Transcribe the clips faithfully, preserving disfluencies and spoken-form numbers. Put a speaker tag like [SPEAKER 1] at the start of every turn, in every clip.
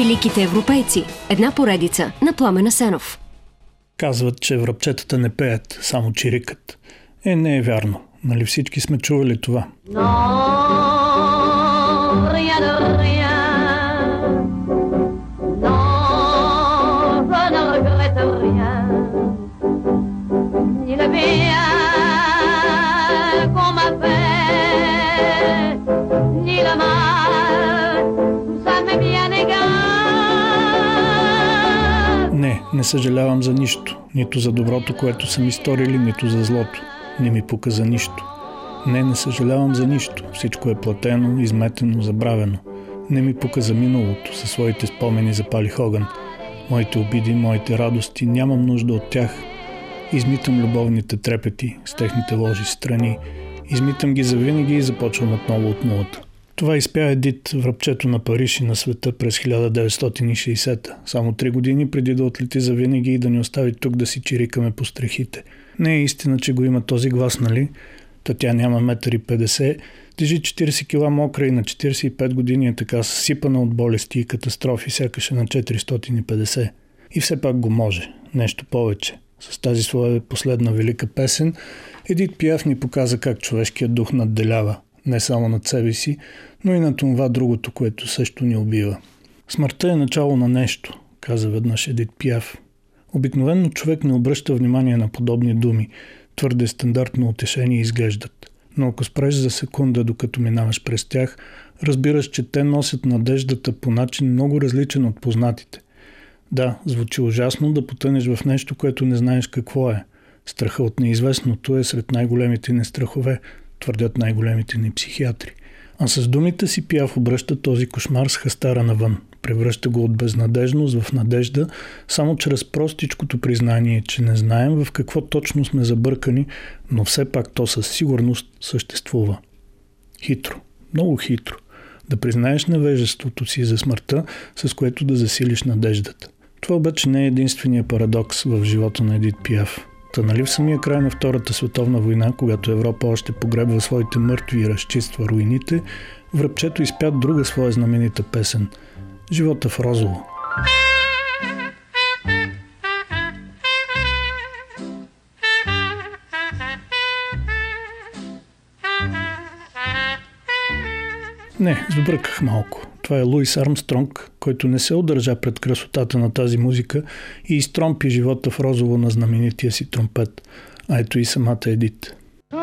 [SPEAKER 1] Великите европейци. Една поредица на Пламен Асенов.
[SPEAKER 2] Казват, че врабчетата не пеят, само чирикат. Е, не е вярно. Нали всички сме чували това? Не, не съжалявам за нищо. Нито за доброто, което са ми сторили, нито за злото. Не ми пука за нищо. Не, не съжалявам за нищо. Всичко е платено, изметено, забравено. Не ми пука за миналото. Със своите спомени запалих огън. Моите обиди, моите радости, нямам нужда от тях. Измитам любовните трепети с техните лоши страни. Измитам ги завинаги и започвам отново от нулата. Това изпя Едит, врабчето на Париж и на света през хиляда деветстотин и шейсета, само три години преди да отлети завинаги и да ни остави тук да си чирикаме по стрехите. Не е истина, че го има този глас, нали? Та тя няма метър и петдесет, тежи четирийсет кила мокра и на четирийсет и пет години е така съсипана от болести и катастрофи, сякаше на четиристотин и петдесет. И все пак го може. Нещо повече. С тази своя последна велика песен Едит Пиаф ни показа как човешкият дух надделява. Не само над себе си, но и на това другото, което също ни убива. Смъртта е начало на нещо, каза веднъж Едит Пиаф. Обикновено човек не обръща внимание на подобни думи, твърде стандартно утешение изглеждат. Но ако спреш за секунда, докато минаваш през тях, разбираш, че те носят надеждата по начин много различен от познатите. Да, звучи ужасно да потънеш в нещо, което не знаеш какво е. Страха от неизвестното е сред най-големите ни страхове, твърдят най-големите ни психиатри. А с думите си Пиаф обръща този кошмар с хастара навън. Превръща го от безнадежност в надежда, само чрез простичкото признание, че не знаем в какво точно сме забъркани, но все пак то със сигурност съществува. Хитро, много хитро. Да признаеш невежеството си за смъртта, с което да засилиш надеждата. Това обаче не е единствения парадокс в живота на Едит Пиаф. Та нали в самия край на Втората световна война, когато Европа още погребва своите мъртви и разчиства руините, врабчето изпя друга своя знаменита песен – Живота в розово. Не, сбърках малко. Това е Луис Армстронг, който не се удържа пред красотата на тази музика и изтромпи живота в розово на знаменития си тромпет. А ето и самата Едит.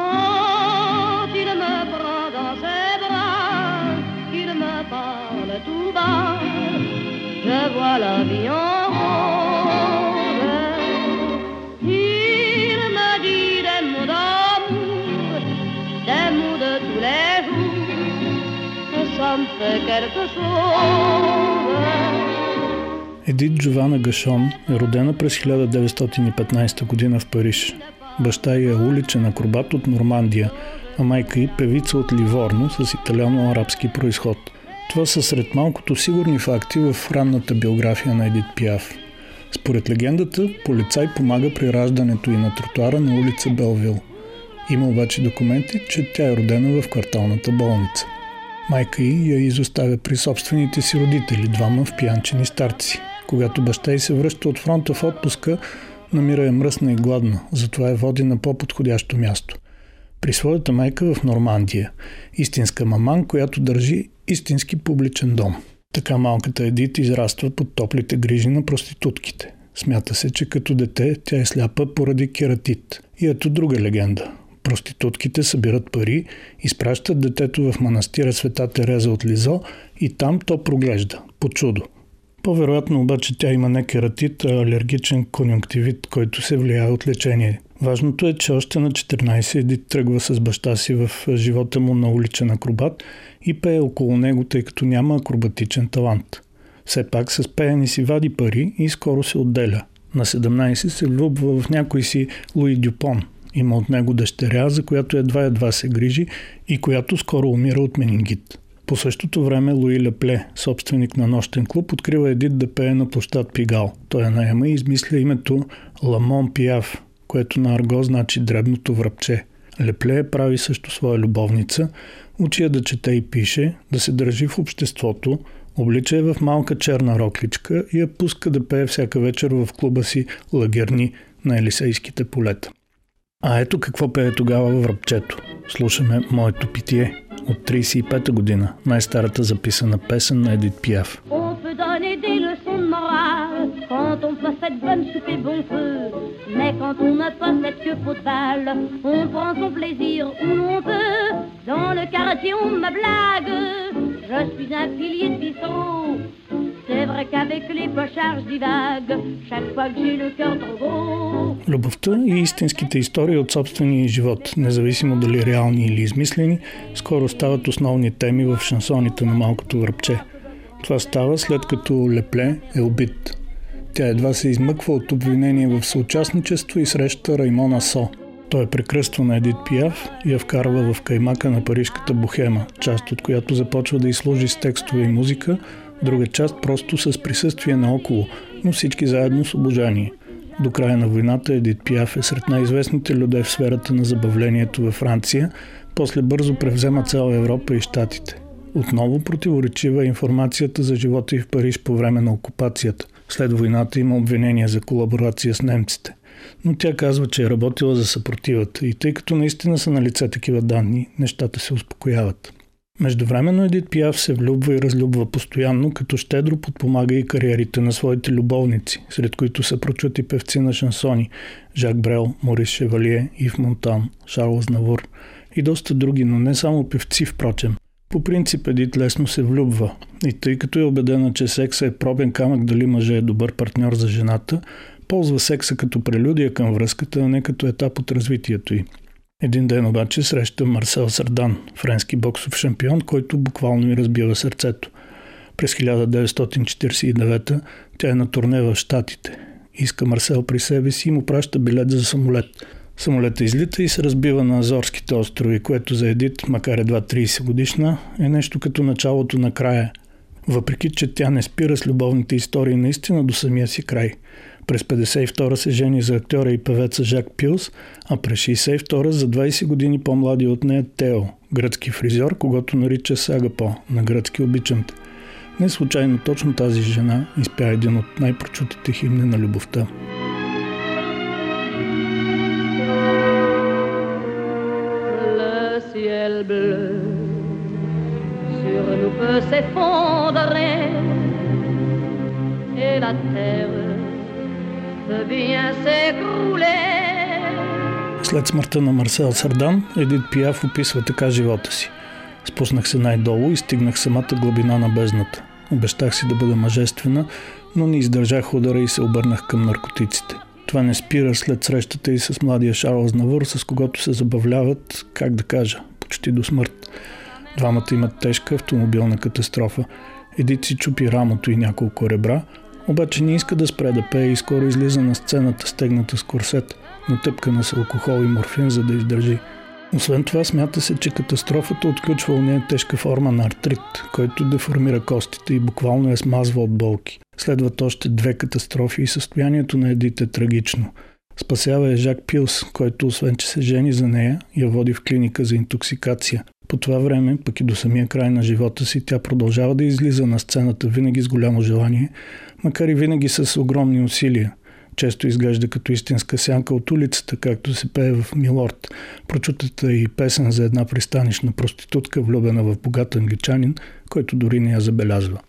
[SPEAKER 2] Едит Джована Гашон е родена през хиляда деветстотин и петнадесета година в Париж. Баща ѝ е уличен акробат от Нормандия, а майка ѝ певица от Ливорно с италиано-арабски произход. Това са сред малкото сигурни факти в ранната биография на Едит Пиаф. Според легендата, полицай помага при раждането ѝ на тротуара на улица Белвил. Има обаче документи, че тя е родена в кварталната болница. Майка ѝ я изоставя при собствените си родители, двама впиянчени старци. Когато баща ѝ се връща от фронта в отпуска, намира я мръсна и гладна, затова я води на по-подходящо място. При своята майка в Нормандия, истинска маман, която държи истински публичен дом. Така малката Едит израства под топлите грижи на проститутките. Смята се, че като дете тя е сляпа поради кератит. И ето друга легенда. Проститутките събират пари, изпращат детето в манастира Света Тереза от Лизо и там то проглежда. По чудо. По-вероятно обаче тя има не кератит, а алергичен конюнктивит, който се влияе от лечение. Важното е, че още на четиринадесет Едит тръгва с баща си в живота му на уличен акробат и пее около него, тъй като няма акробатичен талант. Все пак с пеене си вади пари и скоро се отделя. На седемнадесет се влюбва в някой си Луи Дюпон. Има от него дъщеря, за която едва-едва се грижи и която скоро умира от менингит. По същото време Луи Лепле, собственик на нощен клуб, открива Едит да пее на площад Пигал. Той я наема и измисля името Ламон Пиаф, което на арго значи дребното врабче. Лепле прави също своя любовница, учи я да чете и пише, да се държи в обществото, Облича я в малка черна рокличка и я пуска да пее всяка вечер в клуба си лагерни на Елисейските полета. А ето какво пее тогава в Връбчето. Слушаме Моето питие от тридесет и пета година, най-старата записана песен на Едит Пиаф.
[SPEAKER 3] Quand on possède bonne soupe et bon feu, mais quand on ne possède que peau de balle, on prend son plaisir où l'on peut. Dans le quartier on me blague, je suis un pilier de bistrot. C'est vrai qu'avec les pochards j'y divague, chaque fois que j'ai le cœur trop gros.
[SPEAKER 2] Любовта и истинските истории от собствения живот, независимо дали реални или измислени, скоро стават основни теми в шансоните на Малкото връбче. Това става след като Лепле е убит. Тя едва се измъква от обвинение в съучастничество и среща Раймон Асо. Той е прекръства на Едит Пиаф и я вкарва в каймака на парижката бохема, част от която започва да й служи с текстове и музика, друга част просто с присъствие наоколо, но всички заедно с обожание. До края на войната Едит Пиаф е сред най-известните люде в сферата на забавлението във Франция, после бързо превзема цяла Европа и Щатите. Отново противоречива информацията за живота й в Париж по време на окупацията. След войната има обвинения за колаборация с немците. Но тя казва, че е работила за съпротивата и тъй като наистина са налице такива данни, нещата се успокояват. Междувременно Едит Пиаф се влюбва и разлюбва постоянно, като щедро подпомага и кариерите на своите любовници, сред които са прочути певци на шансони Жак Брел, Морис Шевалие, Ив Монтан, Шарл Азнавур и доста други, но не само певци, впрочем. По принцип Едит лесно се влюбва и тъй като е убедена, че секса е пробен камък дали мъже е добър партньор за жената, ползва секса като прелюдия към връзката, а не като етап от развитието й. Един ден обаче среща Марсел Сардан, френски боксов шампион, който буквално й разбива сърцето. През хиляда деветстотин четиридесет и девета тя е на турне в Щатите. Иска Марсел при себе си и му праща билет за самолет. Самолетът излита и се разбива на Азорските острови, което за Едит, макар едва тридесет годишна, е нещо като началото на края. Въпреки че тя не спира с любовните истории наистина до самия си край. През петдесет и втора се жени за актьора и певеца Жак Пилс, а през шейсет и втора за двадесет години по-млади от нея Тео, гръцки фризьор, когато нарича Сагапо, на гръцки обичам те. Не случайно точно тази жена изпя един от най-прочутите химни на любовта.
[SPEAKER 3] Ciel bleu sur nous peut s'effondrer et la terre peut bien s'écrouler.
[SPEAKER 2] След смъртта на Марсел Сардан, Едит Пиаф описва така живота си. Спуснах се най-долу и стигнах самата глъбина на бездната. Обещах си да бъда мъжествена, но не издържах удара и се обърнах към наркотиците. Това не спира след срещата и с младия Шарл Азнавур, с когото се забавляват, как да кажа, почти до смърт. Двамата имат тежка автомобилна катастрофа. Едит си чупи рамото и няколко ребра, обаче не иска да спре да пее и скоро излиза на сцената стегната с корсет, натъпкана с алкохол и морфин, за да издържи. Освен това, смята се, че катастрофата отключва у нея тежка форма на артрит, който деформира костите и буквално я смазва от болки. Следват още две катастрофи и състоянието на Едит е трагично. Спасява е Жак Пилс, който освен че се жени за нея, я води в клиника за интоксикация. По това време, пък и до самия край на живота си, тя продължава да излиза на сцената винаги с голямо желание, макар и винаги с огромни усилия. Често изглежда като истинска сянка от улицата, както се пее в Милорд, прочутата и песен за една пристанищна проститутка, влюбена в богат англичанин, който дори не я забелязва.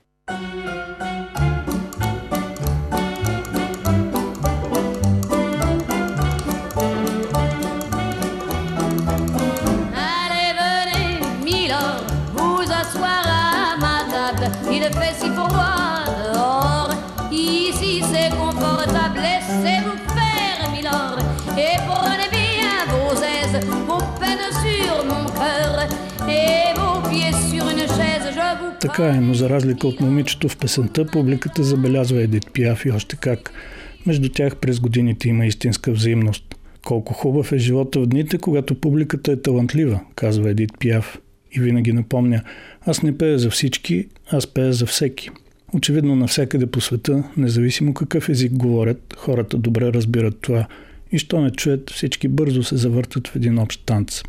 [SPEAKER 3] Il fait si froid dehors, ici c'est confortable, laissez-vous faire, milord, et prenez bien vos aises, vos peines sur mon cœur, et vos pieds sur une chaise, je vous...
[SPEAKER 2] Така е, но за разлика от момичето в песента, публиката забелязва Едит Пиаф и още как. Между тях през годините има истинска взаимност. Колко хубав е живота в дните, когато публиката е талантлива, казва Едит Пиаф. И винаги напомня, аз не пея за всички, аз пея за всеки. Очевидно навсякъде по света, независимо какъв език говорят, хората добре разбират това и що ме чуят, всички бързо се завъртат в един общ танц.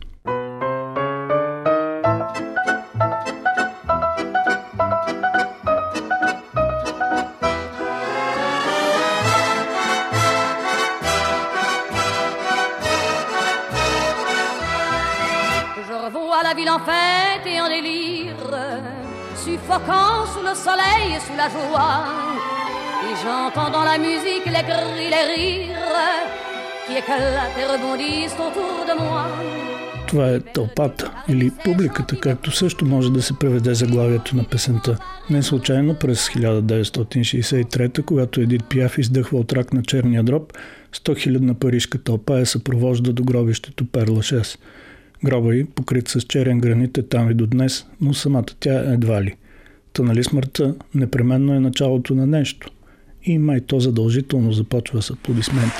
[SPEAKER 3] la ville en fête et en délire, suffocant sous le soleil et sous la joie. Et j'entends dans la musique les cris, les rires qui éclatent et rebondissent autour de moi.
[SPEAKER 2] Това е тълпата или публиката, както също може да се преведе заглавието на песента. Не случайно през хиляда деветстотин шейсет и трета, когато Едит Пиаф издъхва от рак на черния дроб, сто хилядна парижка тълпа я съпровожда до гробището Пер Лашез. Гроба й, покрит с черен гранит, е там и до днес, но самата тя едва ли. Та нали смъртта непременно е началото на нещо. И май то задължително започва с аплодисменти.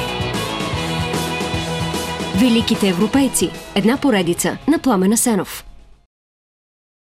[SPEAKER 1] Великите европейци. Една поредица на Пламен Асенов.